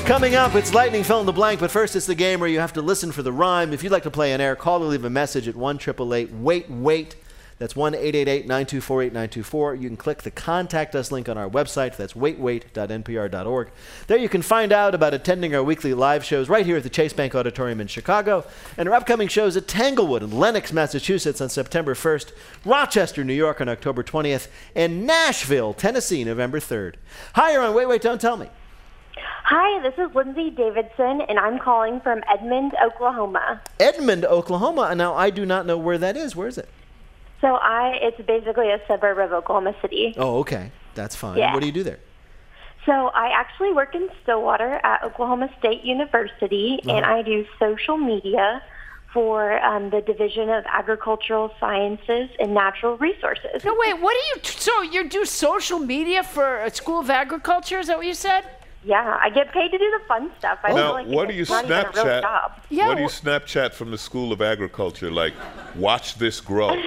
Coming up, it's Lightning Fill in the Blank, but first it's the game where you have to listen for the rhyme. If you'd like to play on air, call or leave a message at 1-888-WAIT-WAIT. That's 1-888-924-8924. You can click the Contact Us link on our website. That's waitwait.npr.org. There you can find out about attending our weekly live shows right here at the Chase Bank Auditorium in Chicago, and our upcoming shows at Tanglewood in Lenox, Massachusetts on September 1st, Rochester, New York on October 20th, and Nashville, Tennessee, November 3rd. Hi, you're on Wait, Wait, Don't Tell Me. Hi, this is Lindsay Davidson, and I'm calling from Edmond, Oklahoma. Edmond, Oklahoma. Now, I do not know where that is. Where is it? So it's basically a suburb of Oklahoma City. Oh, okay. That's fine. Yeah. What do you do there? So I actually work in Stillwater at Oklahoma State University, and I do social media for the Division of Agricultural Sciences and Natural Resources. No, wait, what do you... So you do social media for a school of agriculture? Is that what you said? Yeah, I get paid to do the fun stuff. I feel like what do you it's not even a real Snapchat? job. Yeah, What do you Snapchat from the School of Agriculture? Like, watch this grow.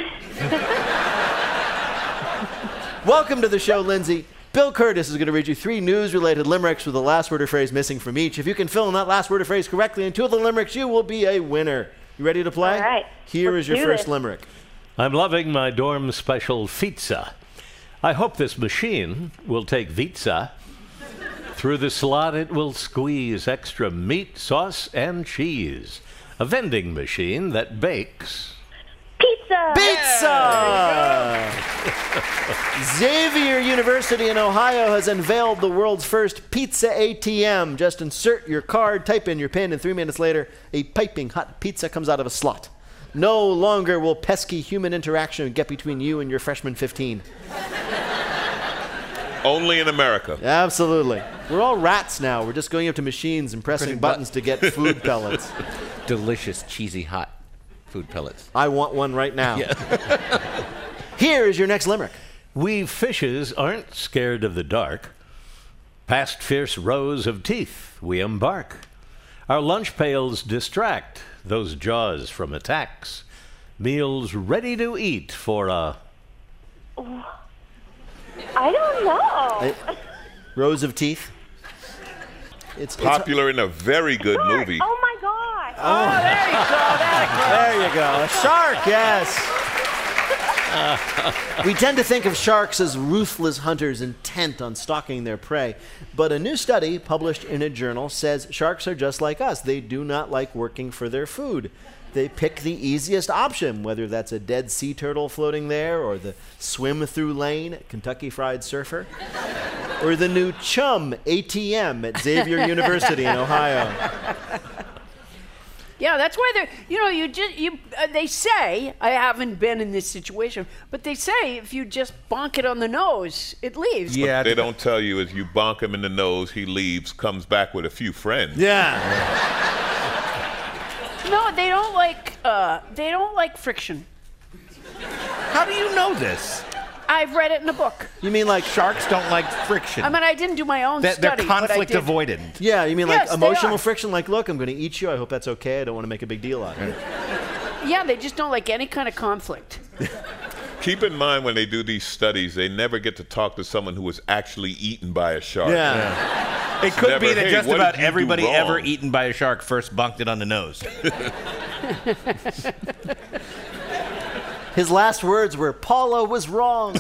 Welcome to the show, Lindsay. Bill Curtis is going to read you 3 news-related limericks with the last word or phrase missing from each. If you can fill in that last word or phrase correctly in 2 of the limericks, you will be a winner. You ready to play? All right. Here Let's is your do first this. limerick. I'm loving my dorm special pizza. I hope this machine will take pizza. Through the slot it will squeeze extra meat, sauce, and cheese. A vending machine that bakes. Pizza! Pizza! Xavier University in Ohio has unveiled the world's first pizza ATM. Just insert your card, type in your PIN, and 3 minutes later, a piping hot pizza comes out of a slot. No longer will pesky human interaction get between you and your freshman 15. Only in America. Absolutely. We're all rats now. We're just going up to machines and pressing buttons to get food pellets. Delicious, cheesy, hot food pellets. I want one right now. Here is your next limerick. We fishes aren't scared of the dark. Past fierce rows of teeth we embark. Our lunch pails distract those jaws from attacks. Meals ready to eat for a... I don't know. Rows of teeth. It's Popular in a very good movie. Oh, my gosh. There you go. A shark, yes. We tend to think of sharks as ruthless hunters intent on stalking their prey. But a new study published in a journal says sharks are just like us. They do not like working for their food. They pick the easiest option, whether that's a dead sea turtle floating there, or the swim-through lane at Kentucky Fried Surfer, or the new Chum ATM at Xavier University in Ohio. Yeah, that's why they're, they say, I haven't been in this situation, but they say if you just bonk it on the nose, it leaves. What they don't tell you is you bonk him in the nose, he leaves, comes back with a few friends. Yeah. No, they don't like friction. How do you know this? I've read it in a book. You mean like Sharks don't like friction. I mean, I didn't do my own They're study. conflict but I did. avoidant. Yeah, you mean Yes, like they emotional are. friction? Like, look, I'm going to eat you. I hope that's okay. I don't want to make a big deal out of it. Yeah, they just don't like any kind of conflict. Keep in mind when they do these studies, they never get to talk to someone who was actually eaten by a shark. Yeah. It could be Never, that "Hey, just what about did you do everybody wrong?" ever eaten by a shark first bunked it on the nose. His last words were, Paula was wrong.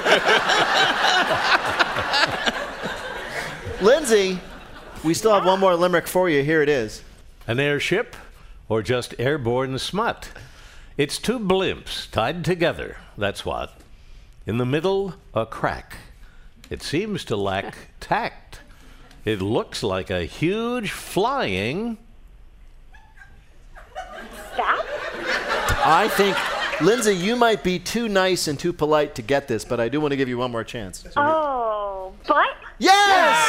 Lindsay, we still have one more limerick for you. Here it is. An airship or just airborne smut? It's 2 blimps tied together, that's what. In the middle, a crack. It seems to lack tact. It looks like a huge flying... That? I think, Lindsay, you might be too nice and too polite to get this, but I do want to give you one more chance. So Oh, but? yes!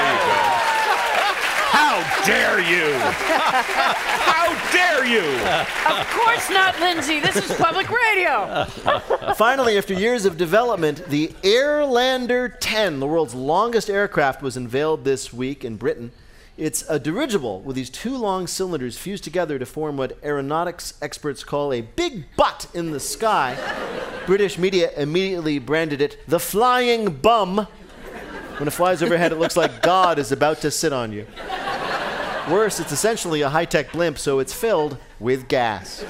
How dare you? How dare you? Of course not, Lindsay. This is public radio. Finally, after years of development, the Airlander 10, the world's longest aircraft, was unveiled this week in Britain. It's a dirigible with these 2 long cylinders fused together to form what aeronautics experts call a big butt in the sky. British media immediately branded it the Flying Bum. When it flies overhead, it looks like God is about to sit on you. Worse, it's essentially a high-tech blimp, so it's filled with gas.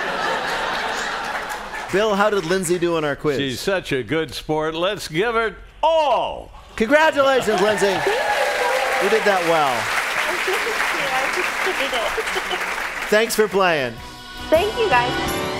Bill, how did Lindsay do on our quiz? She's such a good sport. Let's give her all. Congratulations, Lindsay. You did that well. I appreciate it. Thanks for playing. Thank you, guys.